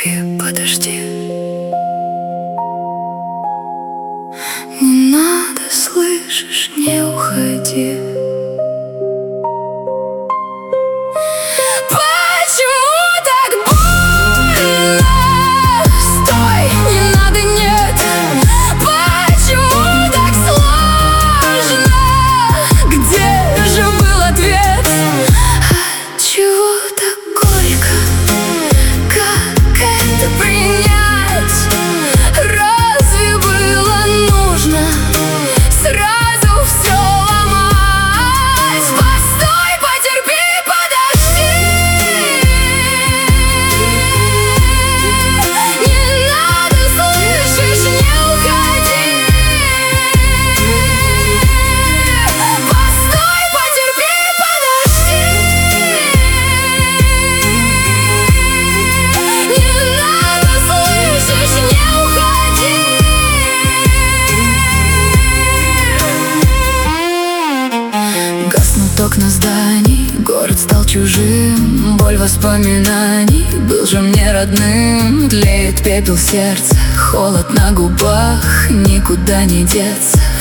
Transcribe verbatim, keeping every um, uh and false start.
Потерпи, подожди. Не надо, слышишь, не уходи. Почему так больно? Стой, не надо, нет. Почему так сложно? Где же был ответ? Отчего так горько? Как это принять? Разве было нужно сразу все ломать? Постой, потерпи, подожди. Не надо, слышишь, не уходи. Постой, потерпи, подожди. Не надо, слышишь, не уходи. Гаснут окна зданий, город стал чужим. Боль воспоминаний был же мне родным. Тлеет пепел сердца, холод на губах, никуда не деться.